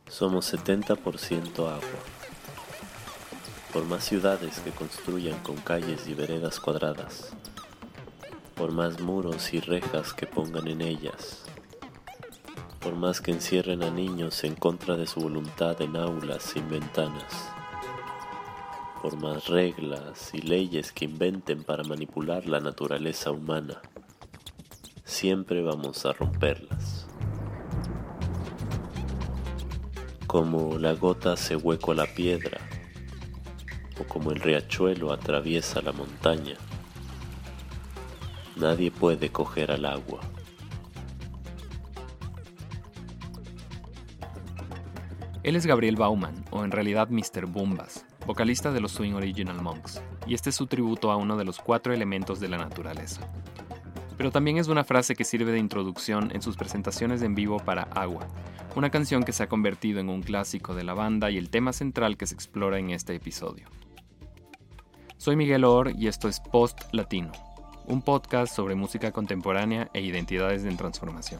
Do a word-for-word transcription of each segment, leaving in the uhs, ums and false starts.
Somos setenta por ciento agua. Por más ciudades que construyan con calles y veredas cuadradas, por más muros y rejas que pongan en ellas, por más que encierren a niños en contra de su voluntad en aulas sin ventanas, por más reglas y leyes que inventen para manipular la naturaleza humana, siempre vamos a romperlas. Como la gota hace hueco a la piedra, o como el riachuelo atraviesa la montaña, nadie puede coger al agua. Él es Gabriel Bauman, o en realidad mister Boombas, vocalista de los Swing Original Monks, y este es su tributo a uno de los cuatro elementos de la naturaleza. Pero también es una frase que sirve de introducción en sus presentaciones en vivo para Agua, una canción que se ha convertido en un clásico de la banda y el tema central que se explora en este episodio. Soy Miguel Or y esto es Post Latino, un podcast sobre música contemporánea e identidades en transformación.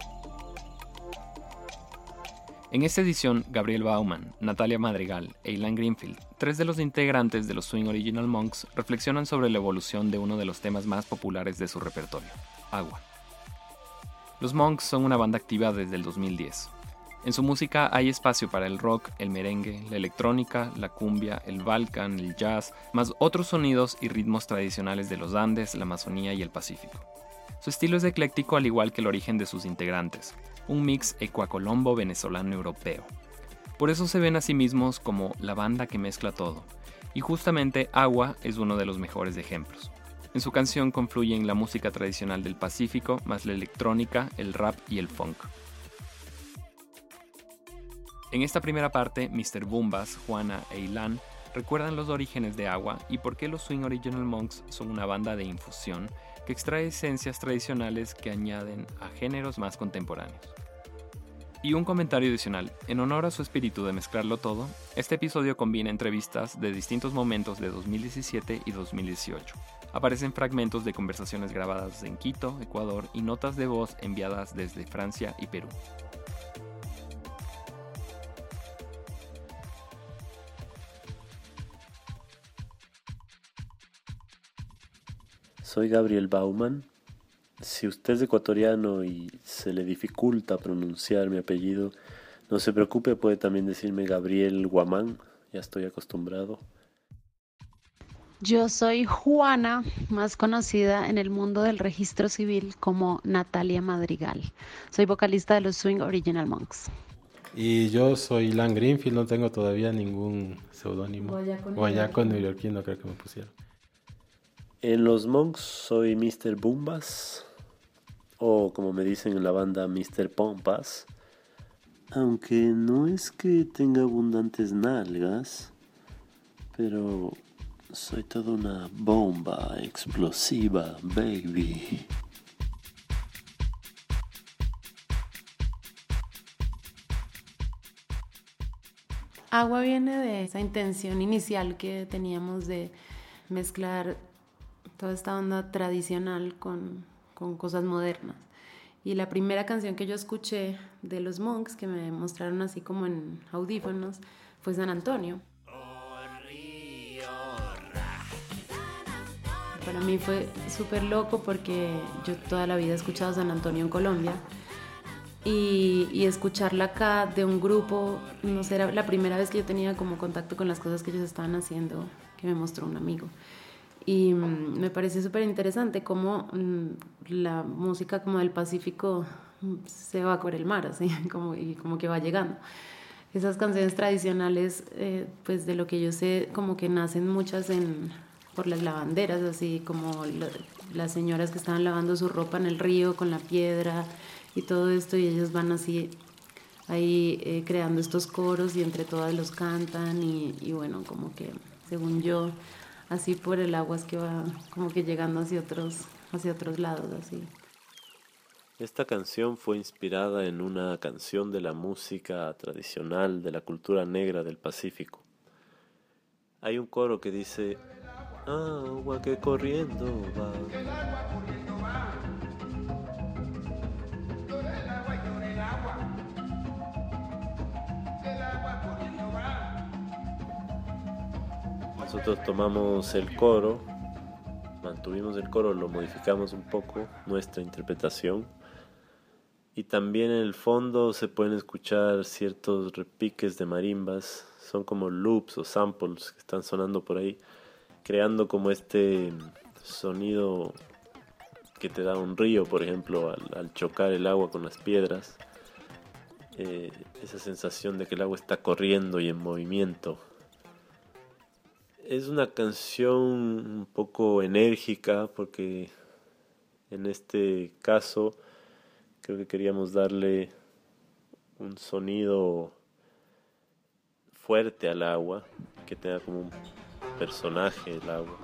En esta edición, Gabriel Bauman, Natalia Madrigal e Ilan Greenfield, tres de los integrantes de los Swing Original Monks, reflexionan sobre la evolución de uno de los temas más populares de su repertorio, Agua. Los Monks son una banda activa desde el dos mil diez. En su música hay espacio para el rock, el merengue, la electrónica, la cumbia, el balkan, el jazz, más otros sonidos y ritmos tradicionales de los Andes, la Amazonía y el Pacífico. Su estilo es ecléctico al igual que el origen de sus integrantes, un mix ecuacolombo venezolano-europeo. Por eso se ven a sí mismos como la banda que mezcla todo, y justamente Agua es uno de los mejores ejemplos. En su canción confluyen la música tradicional del Pacífico, más la electrónica, el rap y el funk. En esta primera parte, mister Boombas, Juana e Ilan recuerdan los orígenes de Agua y por qué los Swing Original Monks son una banda de infusión que extrae esencias tradicionales que añaden a géneros más contemporáneos. Y un comentario adicional, en honor a su espíritu de mezclarlo todo, este episodio combina entrevistas de distintos momentos de dos mil diecisiete y dos mil dieciocho. Aparecen fragmentos de conversaciones grabadas en Quito, Ecuador, y notas de voz enviadas desde Francia y Perú. Soy Gabriel Bauman. Si usted es ecuatoriano y se le dificulta pronunciar mi apellido, no se preocupe, puede también decirme Gabriel Guamán, ya estoy acostumbrado. Yo soy Juana, más conocida en el mundo del registro civil como Natalia Madrigal. Soy vocalista de los Swing Original Monks. Y yo soy Ilan Greenfield, no tengo todavía ningún seudónimo. Guayaco Guayaco neoyorquino creo que me pusieron. En los Monks soy mister Boombas, o como me dicen en la banda, mister Pompas. Aunque no es que tenga abundantes nalgas, pero soy toda una bomba explosiva, baby. Agua viene de esa intención inicial que teníamos de mezclar toda esta onda tradicional con, con cosas modernas. Y la primera canción que yo escuché de los Monks, que me mostraron así como en audífonos, fue San Antonio. Para mí fue súper loco porque yo toda la vida he escuchado San Antonio en Colombia. Y, y escucharla acá de un grupo, no sé, era la primera vez que yo tenía como contacto con las cosas que ellos estaban haciendo, que me mostró un amigo. Y mmm, me parece súper interesante cómo mmm, la música como del Pacífico se va por el mar, así, como, y como que va llegando. Esas canciones tradicionales, eh, pues de lo que yo sé, como que nacen muchas en, por las lavanderas, así como lo, las señoras que estaban lavando su ropa en el río con la piedra y todo esto, y ellos van así ahí eh, creando estos coros y entre todas los cantan y, y bueno, como que según yo, así por el agua es que va como que llegando hacia otros, hacia otros lados, así. Esta canción fue inspirada en una canción de la música tradicional de la cultura negra del Pacífico. Hay un coro que dice: agua que corriendo va. nosotros tomamos el coro, mantuvimos el coro, lo modificamos un poco, nuestra interpretación. Y también en el fondo se pueden escuchar ciertos repiques de marimbas, son como loops o samples que están sonando por ahí, creando como este sonido que te da un río, por ejemplo, al, al chocar el agua con las piedras. Eh, esa sensación de que el agua está corriendo y en movimiento. Es una canción un poco enérgica porque en este caso creo que queríamos darle un sonido fuerte al agua, que tenga como un personaje el agua.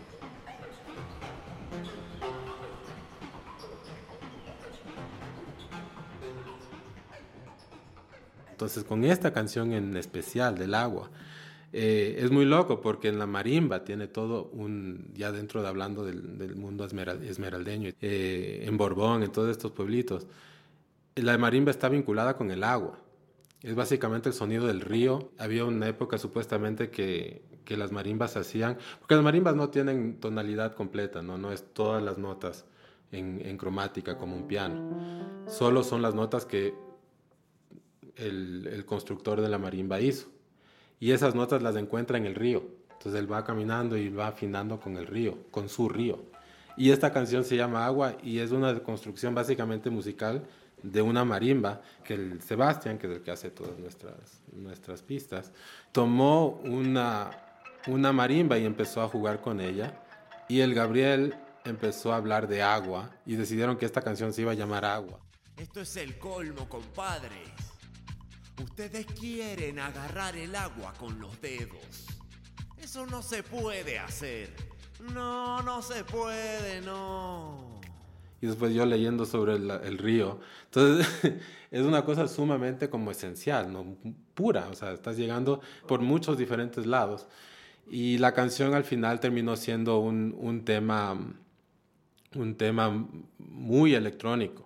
Entonces, con esta canción en especial del agua, eh, es muy loco porque en la marimba tiene todo un, ya dentro de hablando del, del mundo esmeral, esmeraldeño, eh, en Borbón, en todos estos pueblitos, la marimba está vinculada con el agua. Es básicamente el sonido del río. Había una época supuestamente que, que las marimbas se hacían, porque las marimbas no tienen tonalidad completa, no, no es todas las notas en, en cromática como un piano. Solo son las notas que el, el constructor de la marimba hizo. Y esas notas las encuentra en el río. Entonces él va caminando y va afinando con el río, con su río. Y esta canción se llama Agua y es una construcción básicamente musical de una marimba que el Sebastián, que es el que hace todas nuestras, nuestras pistas, tomó una, una marimba y empezó a jugar con ella. Y el Gabriel empezó a hablar de agua y decidieron que esta canción se iba a llamar Agua. Esto es el colmo, compadres. Ustedes quieren agarrar el agua con los dedos. Eso no se puede hacer. No, no se puede, no. Y después yo leyendo sobre el, el río. Entonces, es una cosa sumamente como esencial, ¿no? Pura. O sea, estás llegando por muchos diferentes lados. Y la canción al final terminó siendo un, un tema, un tema muy electrónico.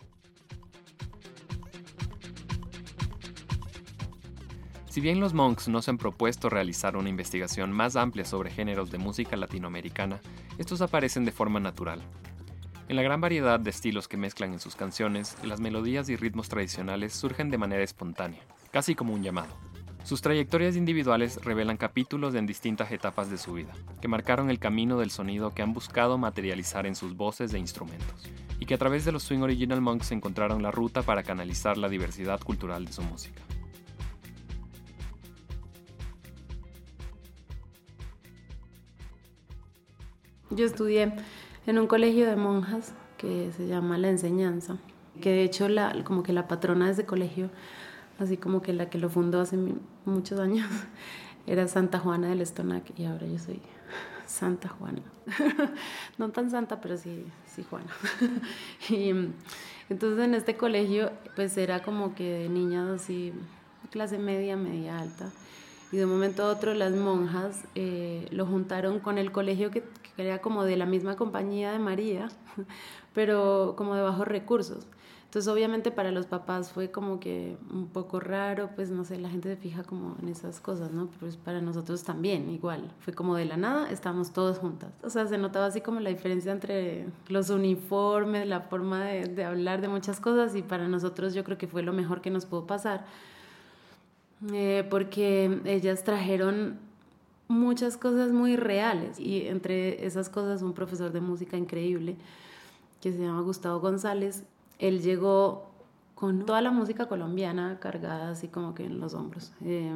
Si bien los Monks no se han propuesto realizar una investigación más amplia sobre géneros de música latinoamericana, estos aparecen de forma natural. En la gran variedad de estilos que mezclan en sus canciones, las melodías y ritmos tradicionales surgen de manera espontánea, casi como un llamado. Sus trayectorias individuales revelan capítulos en distintas etapas de su vida, que marcaron el camino del sonido que han buscado materializar en sus voces e instrumentos, y que a través de los Swing Original Monks encontraron la ruta para canalizar la diversidad cultural de su música. Yo estudié en un colegio de monjas que se llama La Enseñanza, que de hecho la, como que la patrona de ese colegio, así como que la que lo fundó hace muchos años, era Santa Juana del Estonac y ahora yo soy Santa Juana. No tan santa, pero sí, sí Juana. Y entonces en este colegio pues era como que de niñas así, clase media, media alta. Y de un momento a otro las monjas eh, lo juntaron con el colegio que, que era como de la misma compañía de María, pero como de bajos recursos. Entonces obviamente para los papás fue como que un poco raro, pues no sé, la gente se fija como en esas cosas, ¿no? Pues para nosotros también, igual. Fue como de la nada, estábamos todos juntas. O sea, se notaba así como la diferencia entre los uniformes, la forma de, de hablar de muchas cosas y para nosotros yo creo que fue lo mejor que nos pudo pasar. Eh, porque ellas trajeron muchas cosas muy reales y entre esas cosas un profesor de música increíble que se llama Gustavo González, él llegó con toda la música colombiana cargada así como que en los hombros. Eh,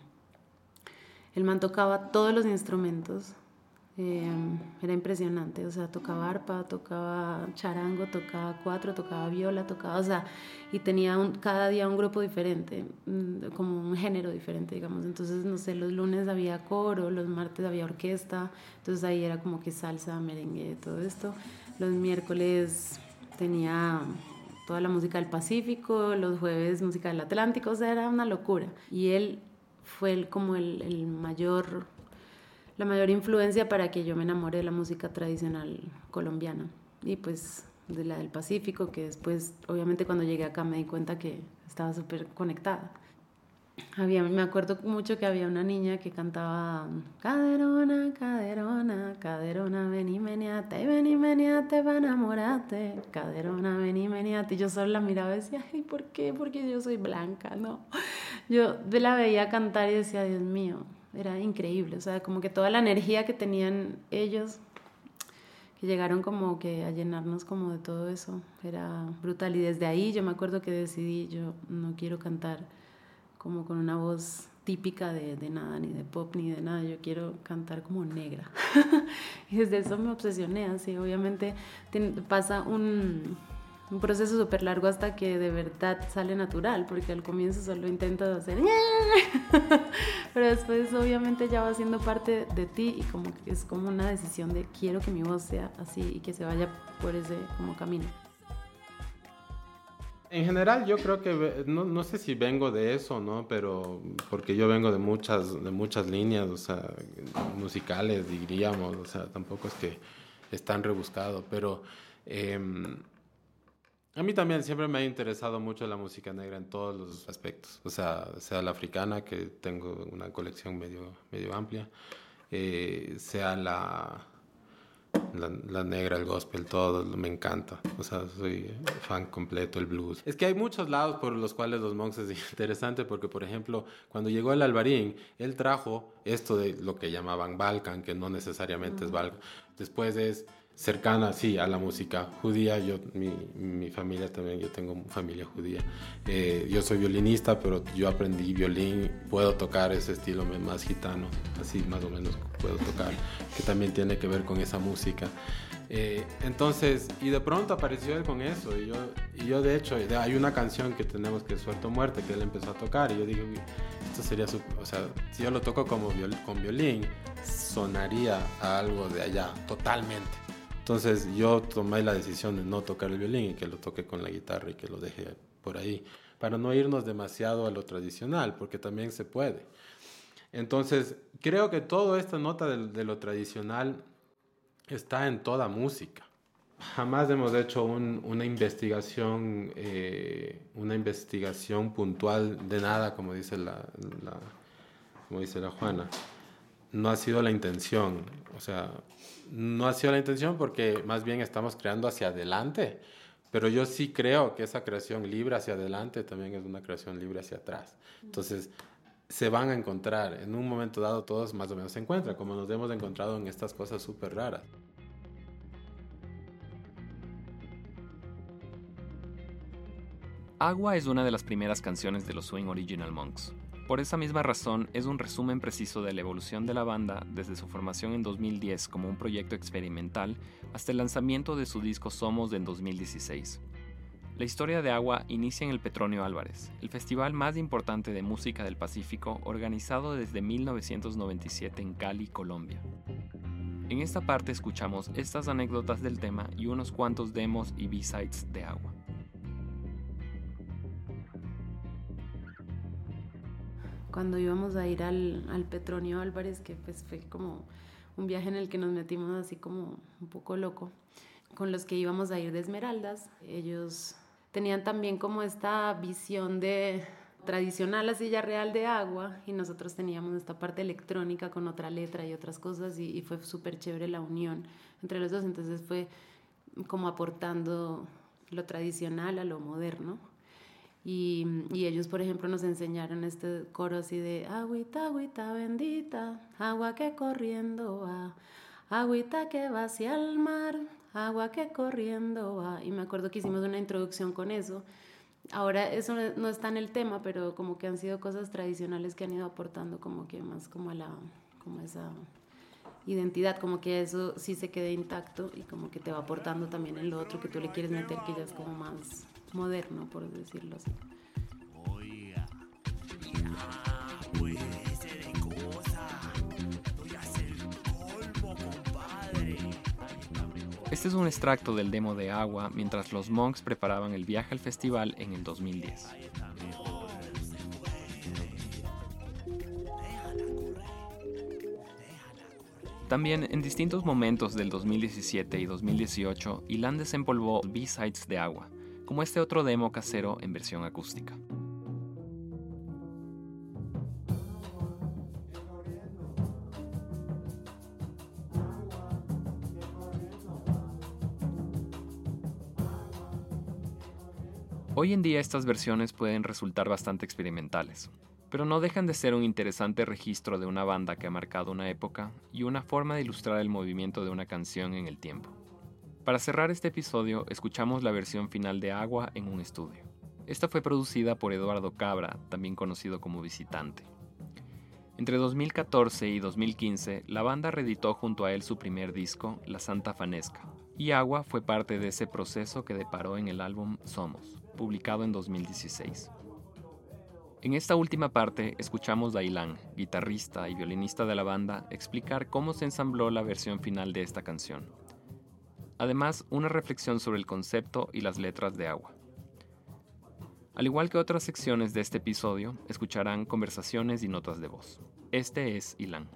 el man tocaba todos los instrumentos, eh, era impresionante, o sea, tocaba arpa, tocaba charango, tocaba cuatro, tocaba viola, tocaba, o sea, y tenía un, cada día un grupo diferente, como un género diferente, digamos. Entonces, no sé, los lunes había coro, los martes había orquesta, entonces ahí era como que salsa, merengue, todo esto. Los miércoles tenía toda la música del Pacífico, los jueves música del Atlántico, o sea, era una locura. Y él fue el, como el, el mayor, la mayor influencia para que yo me enamore de la música tradicional colombiana. Y pues de la del Pacífico, que después, obviamente cuando llegué acá me di cuenta que estaba súper conectada. Había, me acuerdo mucho que había una niña que cantaba caderona, caderona, caderona, ven y meneate, ven y meneate para enamorarte, caderona, ven y meneate. Y yo solo la miraba y decía, ay, ¿por qué? Porque yo soy blanca, ¿no? Yo la veía cantar y decía, Dios mío, era increíble. O sea, como que toda la energía que tenían ellos, que llegaron como que a llenarnos como de todo eso, era brutal. Y desde ahí yo me acuerdo que decidí, yo no quiero cantar como con una voz típica de, de nada, ni de pop, ni de nada. Yo quiero cantar como negra. Y desde eso me obsesioné, así. Obviamente tiene, pasa un, un proceso súper largo hasta que de verdad sale natural, porque al comienzo solo intentas hacer... Pero después obviamente ya va siendo parte de ti y como que es como una decisión de quiero que mi voz sea así y que se vaya por ese como camino. En general yo creo que, no, no sé si vengo de eso, ¿no? Pero porque yo vengo de muchas, de muchas líneas, o sea, musicales, diríamos, o sea, tampoco es que es tan rebuscado, pero eh, a mí también siempre me ha interesado mucho la música negra en todos los aspectos, o sea, sea la africana, que tengo una colección medio, medio amplia, eh, sea la... La, la negra, el gospel, todo, me encanta. O sea, soy fan completo, el blues. Es que hay muchos lados por los cuales los Monks es interesante, porque, por ejemplo, cuando llegó el Alvarín, él trajo esto de lo que llamaban Balkan, que no necesariamente uh-huh. es Balkan. Después es cercana, sí, a la música judía. Yo, mi, mi familia también, yo tengo familia judía. Eh, yo soy violinista, pero yo aprendí violín, puedo tocar ese estilo más gitano, así más o menos puedo tocar, que también tiene que ver con esa música. Eh, entonces, y de pronto apareció él con eso, y yo, y yo de hecho, hay una canción que tenemos que es Suerte o Muerte, que él empezó a tocar, y yo dije, esto sería, su, o sea, si yo lo toco como viol, con violín, sonaría a algo de allá, totalmente. Entonces yo tomé la decisión de no tocar el violín y que lo toque con la guitarra y que lo deje por ahí, para no irnos demasiado a lo tradicional, porque también se puede. Entonces creo que toda esta nota de, de lo tradicional está en toda música. Jamás hemos hecho un, una investigación, eh, una investigación puntual de nada, como dice la, la, como dice la Juana. No ha sido la intención, o sea, no ha sido la intención porque más bien estamos creando hacia adelante, pero yo sí creo que esa creación libre hacia adelante también es una creación libre hacia atrás. Entonces, se van a encontrar, en un momento dado todos más o menos se encuentran, como nos hemos encontrado en estas cosas súper raras. Agua es una de las primeras canciones de los Swing Original Monks. Por esa misma razón, es un resumen preciso de la evolución de la banda desde su formación en dos mil diez como un proyecto experimental hasta el lanzamiento de su disco Somos en dos mil dieciséis. La historia de Agua inicia en el Petronio Álvarez, el festival más importante de música del Pacífico organizado desde mil novecientos noventa y siete en Cali, Colombia. En esta parte escuchamos estas anécdotas del tema y unos cuantos demos y B-sides de Agua. Cuando íbamos a ir al, al Petronio Álvarez, que pues fue como un viaje en el que nos metimos así como un poco loco, con los que íbamos a ir de Esmeraldas, ellos tenían también como esta visión de tradicional, así ya real de Agua, y nosotros teníamos esta parte electrónica con otra letra y otras cosas, y, y fue súper chévere la unión entre los dos. Entonces fue como aportando lo tradicional a lo moderno. Y, y ellos, por ejemplo, nos enseñaron este coro así de agüita, agüita bendita, agua que corriendo va, agüita que va hacia el mar, agua que corriendo va. Y me acuerdo que hicimos una introducción con eso. Ahora eso no está en el tema, pero como que han sido cosas tradicionales que han ido aportando como que más como a la, como esa identidad, como que eso sí se quede intacto y como que te va aportando también en lo otro que tú le quieres meter, que ya es como más moderno, por decirlo así. Oiga, ya, pues, de cosa, voy a hacer colmo, compadre. Este es un extracto del demo de Agua mientras los Monks preparaban el viaje al festival en el dos mil diez. También en distintos momentos del dos mil diecisiete y dos mil dieciocho, Ilan desempolvó B-sides de Agua, como este otro demo casero en versión acústica. Hoy en día estas versiones pueden resultar bastante experimentales, pero no dejan de ser un interesante registro de una banda que ha marcado una época y una forma de ilustrar el movimiento de una canción en el tiempo. Para cerrar este episodio, escuchamos la versión final de Agua en un estudio. Esta fue producida por Eduardo Cabra, también conocido como Visitante. Entre dos mil catorce y dos mil quince, la banda reeditó junto a él su primer disco, La Santa Fanesca, y Agua fue parte de ese proceso que deparó en el álbum Somos, publicado en dos mil dieciséis. En esta última parte, escuchamos a Ilan, guitarrista y violinista de la banda, explicar cómo se ensambló la versión final de esta canción. Además, una reflexión sobre el concepto y las letras de Agua. Al igual que otras secciones de este episodio, escucharán conversaciones y notas de voz. Este es Ilan.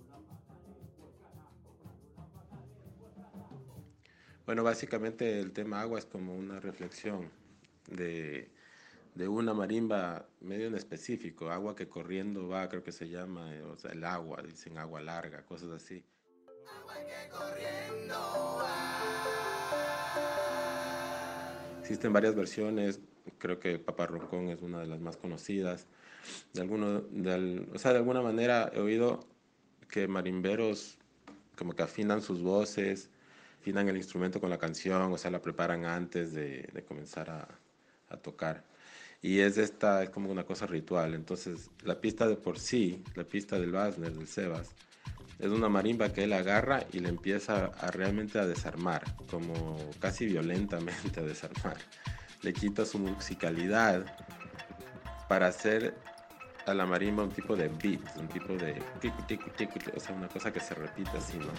Bueno, básicamente el tema Agua es como una reflexión de, de una marimba medio en específico. Agua que corriendo va, creo que se llama, o sea, el agua, dicen agua larga, cosas así. Agua que corriendo va. Existen varias versiones. Creo que Papá Roncón es una de las más conocidas. De, alguno, de, o sea, de alguna manera he oído que marimberos como que afinan sus voces, afinan el instrumento con la canción, o sea, la preparan antes de, de comenzar a, a tocar. Y es esta, es como una cosa ritual. Entonces, la pista de por sí, la pista del Basner, del Sebas, es una marimba que él agarra y le empieza a realmente a desarmar, como casi violentamente a desarmar. Le quita su musicalidad para hacer a la marimba un tipo de beat, un tipo de ticu, ticu, ticu, o sea, una cosa que se repite así, ¿no?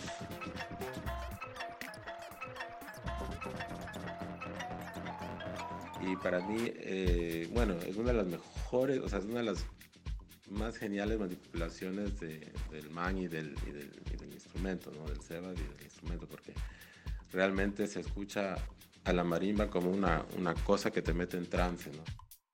Y para mí, eh, bueno, es una de las mejores, o sea, es una de las más geniales manipulaciones de, del man y del, y, del, y del instrumento, ¿no? Del Sebas y del instrumento, porque realmente se escucha a la marimba como una, una cosa que te mete en trance, ¿no?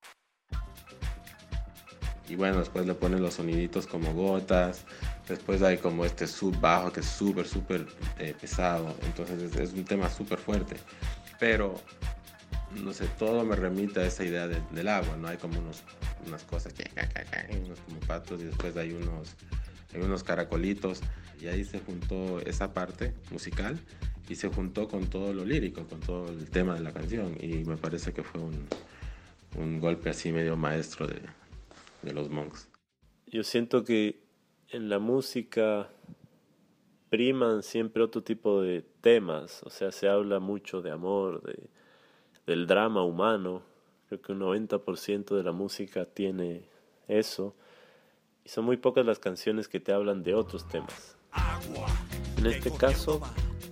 Y bueno, después le ponen los soniditos como gotas, después hay como este sub bajo que es súper, súper eh, pesado, entonces es, es un tema súper fuerte, pero no sé, todo me remite a esa idea de, del agua, ¿no? Hay como unos, unas cosas, que, unos como patos, y después hay unos, hay unos caracolitos, y ahí se juntó esa parte musical y se juntó con todo lo lírico, con todo el tema de la canción, y me parece que fue un, un golpe así medio maestro de, de los Monks. Yo siento que en la música priman siempre otro tipo de temas, o sea, se habla mucho de amor, de, del drama humano. Creo que un noventa por ciento de la música tiene eso, y son muy pocas las canciones que te hablan de otros temas. En este caso,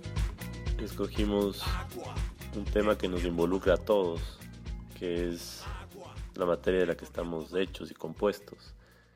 escogimos un tema que nos involucra a todos, que es la materia de la que estamos hechos y compuestos.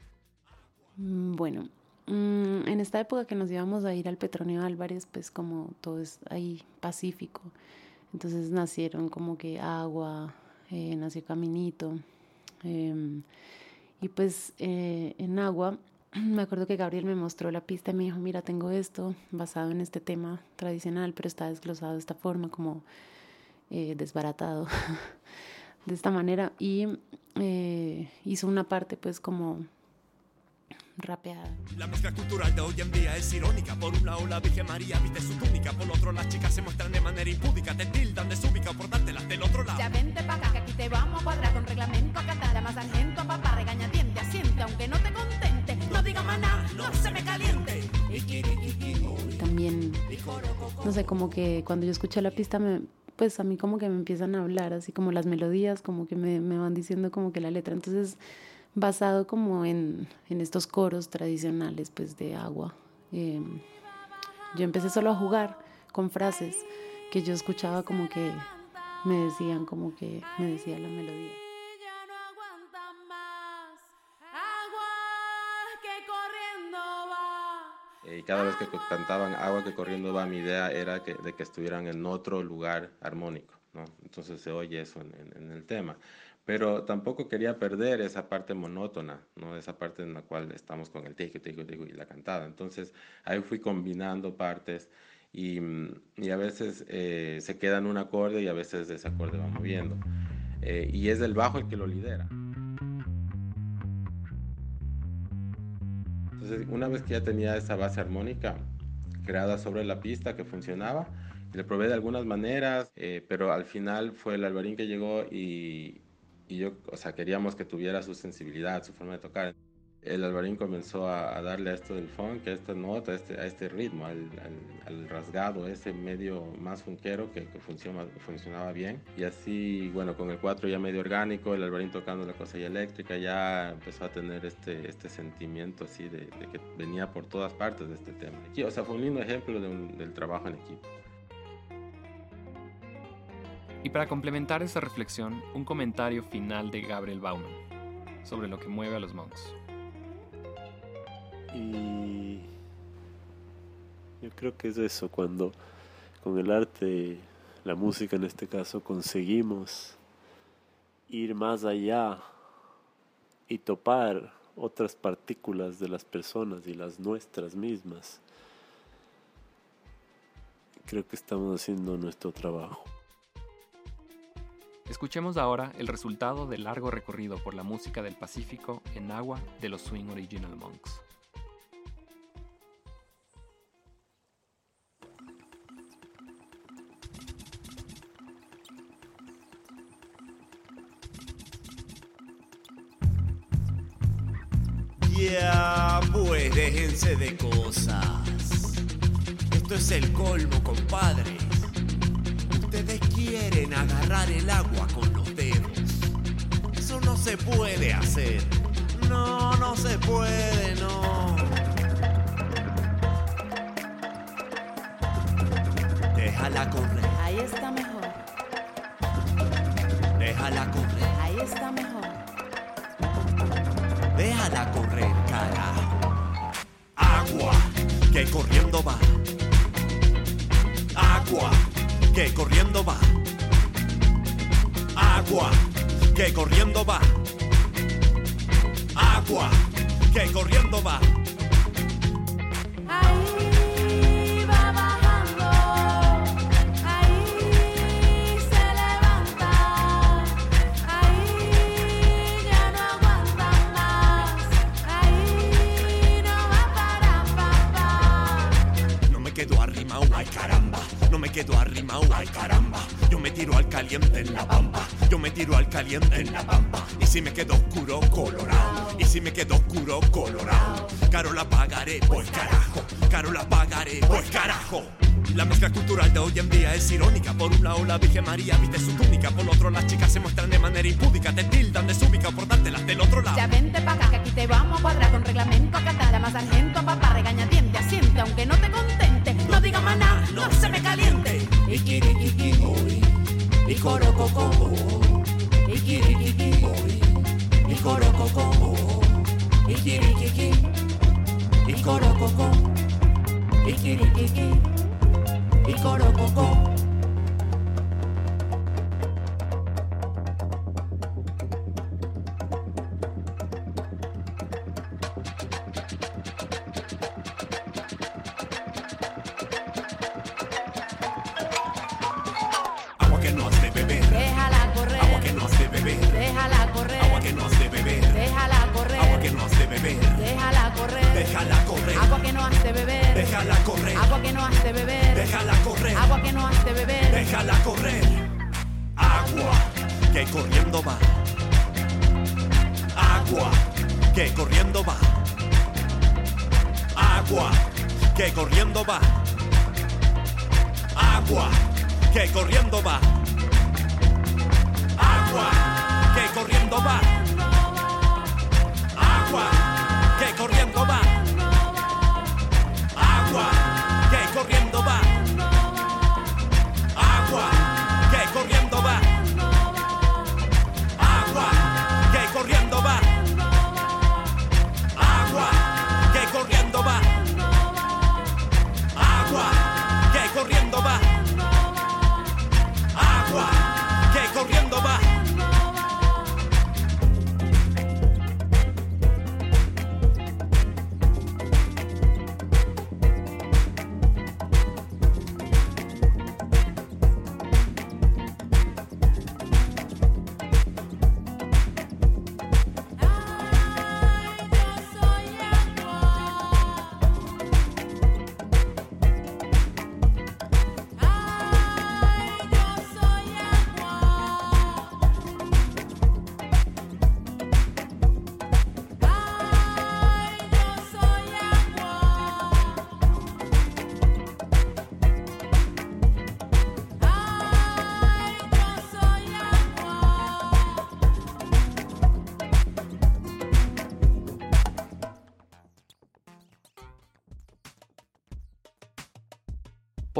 Bueno, en esta época que nos íbamos a ir al Petronio Álvarez, pues como todo es ahí pacífico, entonces nacieron como que Agua, eh, nació Caminito, eh, y pues eh, en Agua me acuerdo que Gabriel me mostró la pista y me dijo, mira, tengo esto basado en este tema tradicional, pero está desglosado de esta forma, como eh, desbaratado de esta manera, y eh, hizo una parte pues como rapeada. La mezcla cultural de hoy en día es irónica. Por un lado la Virgen María viste su túnica, por otro las chicas se muestran de manera impúdica, te tildan desúbica por darte las del otro lado. Ya vente pa' acá que aquí te vamos a cuadrar con reglamento, acá te llama sargento, papá, regaña diente, asiente, aunque no te contente, no diga maná, no se me caliente. También, no sé, como que cuando yo escuché la pista me... pues a mí como que me empiezan a hablar, así como las melodías, como que me, me van diciendo como que la letra. Entonces, basado como en, en estos coros tradicionales, pues de Agua, eh, yo empecé solo a jugar con frases que yo escuchaba como que me decían, como que me decía la melodía. Ya no aguanta más, agua que corriendo va. Y cada vez que cantaban Agua que corriendo va, mi idea era que, de que estuvieran en otro lugar armónico, ¿no? Entonces se oye eso en, en, en el tema. Pero tampoco quería perder esa parte monótona, ¿no? Esa parte en la cual estamos con el tico, tico, tico y la cantada. Entonces ahí fui combinando partes y, y a veces eh, se queda en un acorde y a veces ese acorde va moviendo. eh, y es el bajo el que lo lidera. Entonces, una vez que ya tenía esa base armónica creada sobre la pista que funcionaba, le probé de algunas maneras, eh, pero al final fue el Alvarín que llegó y, y yo, o sea, queríamos que tuviera su sensibilidad, su forma de tocar. El Alvarín comenzó a, a darle a esto del funk, a esta nota, a este, a este ritmo, al, al, al rasgado, ese medio más funkero que, que funciona, funcionaba bien. Y así, bueno, con el cuatro ya medio orgánico, el Alvarín tocando la cosa ya eléctrica, ya empezó a tener este, este sentimiento así de, de que venía por todas partes de este tema. Y, o sea, fue un lindo ejemplo de un, del trabajo en equipo. Y para complementar esa reflexión, un comentario final de Gabriel Bauman sobre lo que mueve a los Monks. Y yo creo que es eso, cuando con el arte, la música en este caso, conseguimos ir más allá y topar otras partículas de las personas y las nuestras mismas. Creo que estamos haciendo nuestro trabajo. Escuchemos ahora el resultado del largo recorrido por la música del Pacífico en agua de los Swing Original Monks. Ya, pues déjense de cosas. Esto es el colmo, compadre. Ustedes quieren agarrar el agua con los dedos. Eso no se puede hacer. No, no se puede, no. Déjala correr. Ahí está mejor. Déjala correr. Ahí está mejor. Déjala correr, carajo. Agua, que corriendo va. Agua, que corriendo va. Agua, que corriendo va. Agua, que corriendo va. Ahí va bajando, ahí se levanta, ahí ya no aguanta más, ahí no va para papá. No me quedo arrimado, ay caramba. No me quedo arrimado, ay caramba. Yo me tiro al caliente en la pampa. Yo me tiro al caliente en la pampa. Y si me quedo oscuro, colorado. Y si me quedo oscuro, colorado. Caro la pagaré, pues carajo. Caro la pagaré, pues carajo. La mezcla cultural de hoy en día es irónica. Por un lado la Virgen María viste su túnica. Por otro las chicas se muestran de manera impúdica. Te tildan de súbica por dártelas del otro lado. Ya vente pa' acá que aquí te vamos a cuadrar con reglamento. Acá más sargento, papá, regañadiente, asiente. Aunque no te contente, no diga maná, no se me caliente. Ikirikiki boy, ikorococo, ikirikiki boy, ikorococo, ikirikiki, ikorococo, ikirikiki, ikorococo.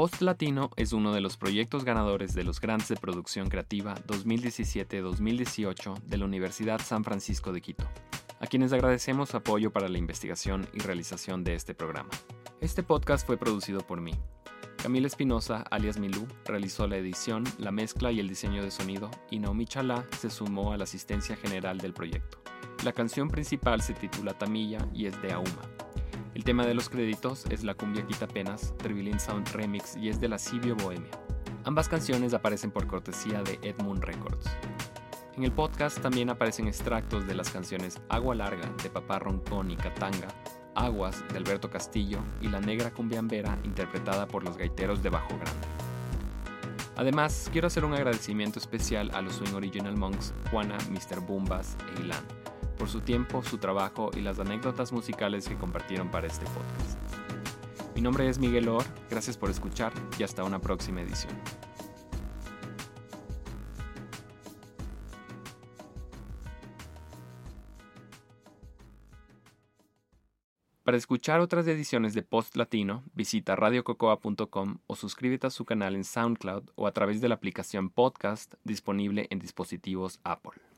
Post Latino es uno de los proyectos ganadores de los Grants de Producción Creativa dos mil diecisiete dos mil dieciocho de la Universidad San Francisco de Quito, a quienes agradecemos su apoyo para la investigación y realización de este programa. Este podcast fue producido por mí. Camila Espinosa, alias Milú, realizó la edición, la mezcla y el diseño de sonido, y Naomi Chalá se sumó a la asistencia general del proyecto. La canción principal se titula Tamilla y es de Auma. El tema de los créditos es La Cumbia Quita Penas, Tribilín Sound Remix, y es de la Cibio Bohemia. Ambas canciones aparecen por cortesía de Edmund Records. En el podcast también aparecen extractos de las canciones Agua Larga, de Papá Roncón y Katanga, Aguas, de Alberto Castillo, y La Negra Cumbiambera, interpretada por los gaiteros de Bajo Grande. Además, quiero hacer un agradecimiento especial a los Swing Original Monks, Juana, mister Bumbas e Ilan, por su tiempo, su trabajo y las anécdotas musicales que compartieron para este podcast. Mi nombre es Miguel Or, gracias por escuchar y hasta una próxima edición. Para escuchar otras ediciones de Post Latino, visita radio cocoa punto com o suscríbete a su canal en SoundCloud o a través de la aplicación Podcast disponible en dispositivos Apple.